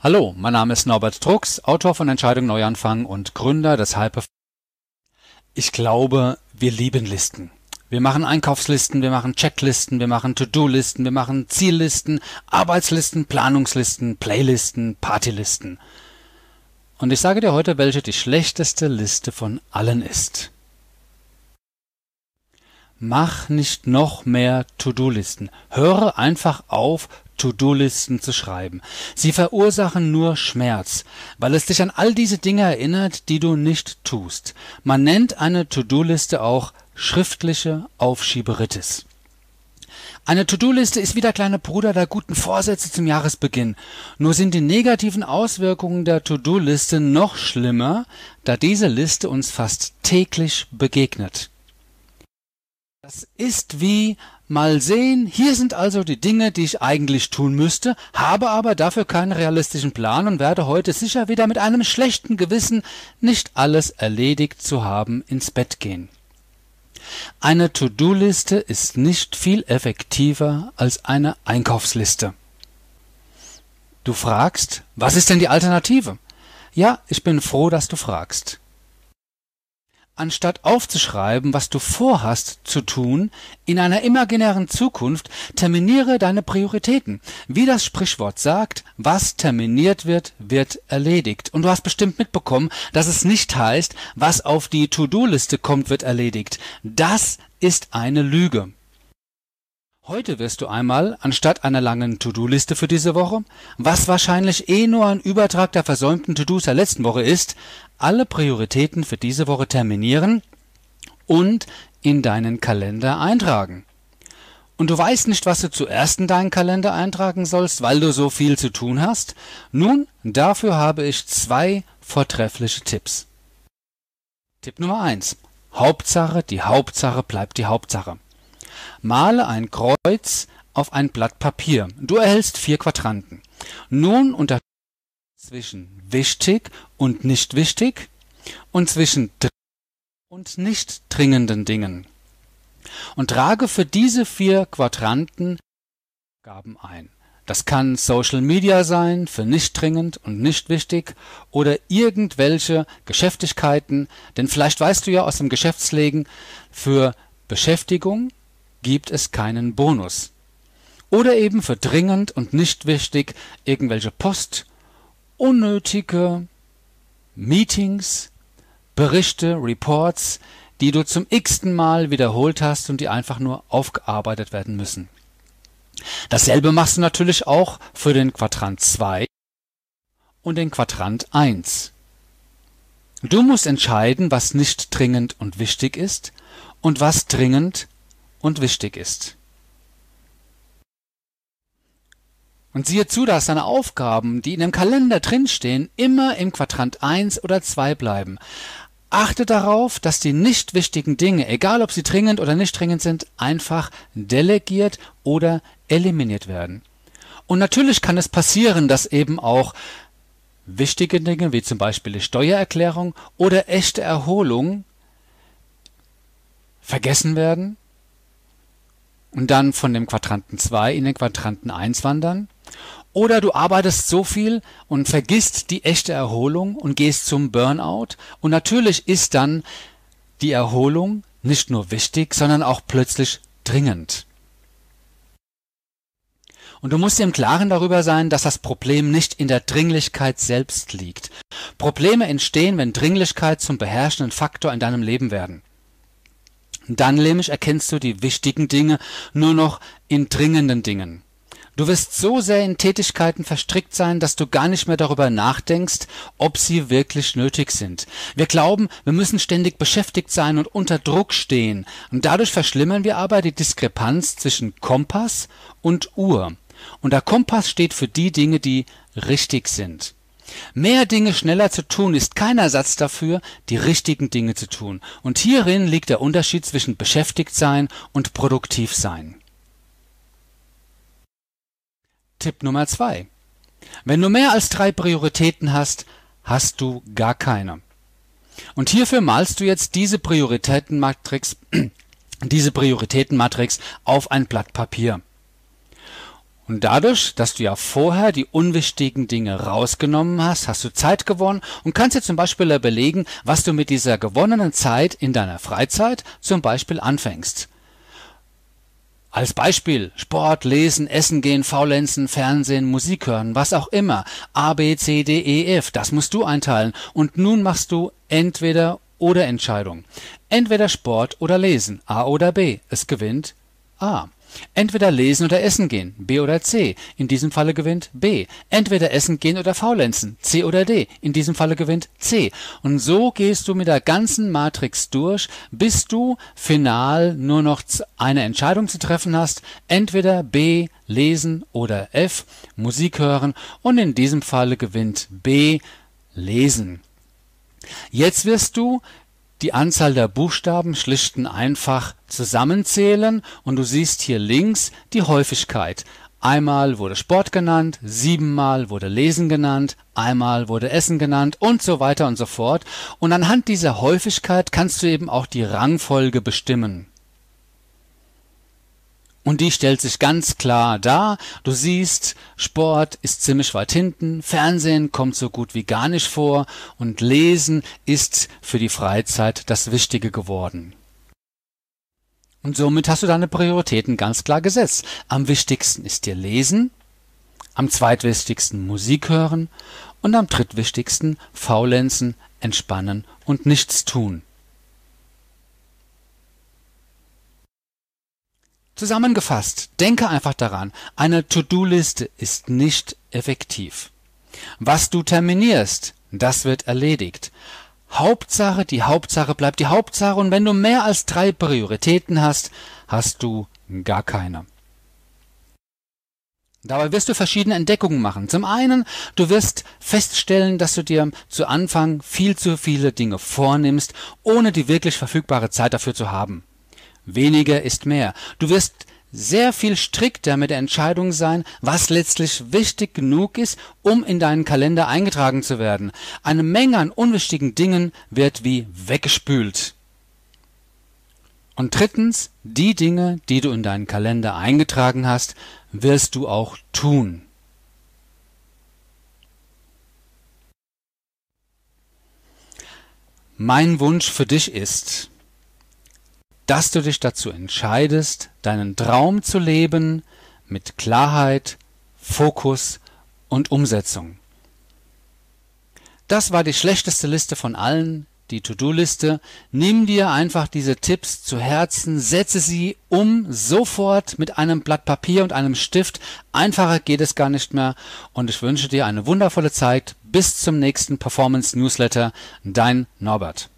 Hallo, mein Name ist Norbert Drucks, Autor von Entscheidung Neuanfang und Gründer des Hyper. Ich glaube, wir lieben Listen. Wir machen Einkaufslisten, wir machen Checklisten, wir machen To-Do-Listen, wir machen Ziellisten, Arbeitslisten, Planungslisten, Playlisten, Partylisten. Und ich sage dir heute, welche die schlechteste Liste von allen ist. Mach nicht noch mehr To-Do-Listen. Höre einfach auf, To-Do-Listen zu schreiben. Sie verursachen nur Schmerz, weil es dich an all diese Dinge erinnert, die du nicht tust. Man nennt eine To-Do-Liste auch schriftliche Aufschieberitis. Eine To-Do-Liste ist wie der kleine Bruder der guten Vorsätze zum Jahresbeginn. Nur sind die negativen Auswirkungen der To-Do-Liste noch schlimmer, da diese Liste uns fast täglich begegnet. Das ist wie, mal sehen, hier sind also die Dinge, die ich eigentlich tun müsste, habe aber dafür keinen realistischen Plan und werde heute sicher wieder mit einem schlechten Gewissen, nicht alles erledigt zu haben, ins Bett gehen. Eine To-Do-Liste ist nicht viel effektiver als eine Einkaufsliste. Du fragst, was ist denn die Alternative? Ja, ich bin froh, dass du fragst. Anstatt aufzuschreiben, was du vorhast zu tun, in einer imaginären Zukunft, terminiere deine Prioritäten. Wie das Sprichwort sagt, was terminiert wird, wird erledigt. Und du hast bestimmt mitbekommen, dass es nicht heißt, was auf die To-Do-Liste kommt, wird erledigt. Das ist eine Lüge. Heute wirst du einmal, anstatt einer langen To-Do-Liste für diese Woche, was wahrscheinlich nur ein Übertrag der versäumten To-Dos der letzten Woche ist, alle Prioritäten für diese Woche terminieren und in deinen Kalender eintragen. Und du weißt nicht, was du zuerst in deinen Kalender eintragen sollst, weil du so viel zu tun hast? Nun, dafür habe ich 2 vortreffliche Tipps. Tipp Nummer 1. Hauptsache, die Hauptsache bleibt die Hauptsache. Male ein Kreuz auf ein Blatt Papier. Du erhältst 4 Quadranten. Nun unterscheide zwischen wichtig und nicht wichtig und zwischen und nicht dringenden Dingen. Und trage für diese 4 Quadranten Aufgaben ein. Das kann Social Media sein, für nicht dringend und nicht wichtig, oder irgendwelche Geschäftigkeiten, denn vielleicht weißt du ja aus dem Geschäftsleben, für Beschäftigung gibt es keinen Bonus. Oder eben für dringend und nicht wichtig irgendwelche Post, unnötige Meetings, Berichte, Reports, die du zum x-ten Mal wiederholt hast und die einfach nur aufgearbeitet werden müssen. Dasselbe machst du natürlich auch für den Quadrant 2 und den Quadrant 1. Du musst entscheiden, was nicht dringend und wichtig ist und was dringend und wichtig ist. Und siehe zu, dass deine Aufgaben, die in dem Kalender drinstehen, immer im Quadrant 1 oder 2 bleiben. Achte darauf, dass die nicht wichtigen Dinge, egal ob sie dringend oder nicht dringend sind, einfach delegiert oder eliminiert werden. Und natürlich kann es passieren, dass eben auch wichtige Dinge, wie zum Beispiel die Steuererklärung oder echte Erholung, vergessen werden und dann von dem Quadranten 2 in den Quadranten 1 wandern. Oder du arbeitest so viel und vergisst die echte Erholung und gehst zum Burnout. Und natürlich ist dann die Erholung nicht nur wichtig, sondern auch plötzlich dringend. Und du musst dir im Klaren darüber sein, dass das Problem nicht in der Dringlichkeit selbst liegt. Probleme entstehen, wenn Dringlichkeit zum beherrschenden Faktor in deinem Leben werden. Dann nämlich erkennst du die wichtigen Dinge nur noch in dringenden Dingen. Du wirst so sehr in Tätigkeiten verstrickt sein, dass du gar nicht mehr darüber nachdenkst, ob sie wirklich nötig sind. Wir glauben, wir müssen ständig beschäftigt sein und unter Druck stehen. Und dadurch verschlimmern wir aber die Diskrepanz zwischen Kompass und Uhr. Und der Kompass steht für die Dinge, die richtig sind. Mehr Dinge schneller zu tun, ist kein Ersatz dafür, die richtigen Dinge zu tun. Und hierin liegt der Unterschied zwischen beschäftigt sein und produktiv sein. Tipp Nummer 2. Wenn du mehr als 3 Prioritäten hast, hast du gar keine. Und hierfür malst du jetzt diese Prioritätenmatrix auf ein Blatt Papier. Und dadurch, dass du ja vorher die unwichtigen Dinge rausgenommen hast, hast du Zeit gewonnen und kannst dir zum Beispiel überlegen, was du mit dieser gewonnenen Zeit in deiner Freizeit zum Beispiel anfängst. Als Beispiel Sport, Lesen, Essen gehen, Faulenzen, Fernsehen, Musik hören, was auch immer. A, B, C, D, E, F, das musst du einteilen. Und nun machst du entweder oder Entscheidung. Entweder Sport oder Lesen, A oder B. Es gewinnt A. Entweder lesen oder essen gehen, B oder C. In diesem Falle gewinnt B. Entweder essen gehen oder faulenzen, C oder D. In diesem Falle gewinnt C. Und so gehst du mit der ganzen Matrix durch, bis du final nur noch eine Entscheidung zu treffen hast. Entweder B, lesen oder F, Musik hören. Und in diesem Falle gewinnt B, lesen. Jetzt wirst du die Anzahl der Buchstaben schlicht und einfach zusammenzählen und du siehst hier links die Häufigkeit. Einmal wurde Sport genannt, 7-mal wurde Lesen genannt, einmal wurde Essen genannt und so weiter und so fort. Und anhand dieser Häufigkeit kannst du eben auch die Rangfolge bestimmen. Und die stellt sich ganz klar dar. Du siehst, Sport ist ziemlich weit hinten, Fernsehen kommt so gut wie gar nicht vor und Lesen ist für die Freizeit das Wichtige geworden. Und somit hast du deine Prioritäten ganz klar gesetzt. Am wichtigsten ist dir Lesen, am zweitwichtigsten Musik hören und am drittwichtigsten Faulenzen, Entspannen und nichts tun. Zusammengefasst, denke einfach daran, eine To-Do-Liste ist nicht effektiv. Was du terminierst, das wird erledigt. Hauptsache, die Hauptsache bleibt die Hauptsache und wenn du mehr als 3 Prioritäten hast, hast du gar keine. Dabei wirst du verschiedene Entdeckungen machen. Zum einen, du wirst feststellen, dass du dir zu Anfang viel zu viele Dinge vornimmst, ohne die wirklich verfügbare Zeit dafür zu haben. Weniger ist mehr. Du wirst sehr viel strikter mit der Entscheidung sein, was letztlich wichtig genug ist, um in deinen Kalender eingetragen zu werden. Eine Menge an unwichtigen Dingen wird wie weggespült. Und drittens, die Dinge, die du in deinen Kalender eingetragen hast, wirst du auch tun. Mein Wunsch für dich ist, dass du dich dazu entscheidest, deinen Traum zu leben mit Klarheit, Fokus und Umsetzung. Das war die schlechteste Liste von allen, die To-Do-Liste. Nimm dir einfach diese Tipps zu Herzen, setze sie um, sofort mit einem Blatt Papier und einem Stift. Einfacher geht es gar nicht mehr und ich wünsche dir eine wundervolle Zeit. Bis zum nächsten Performance Newsletter. Dein Norbert.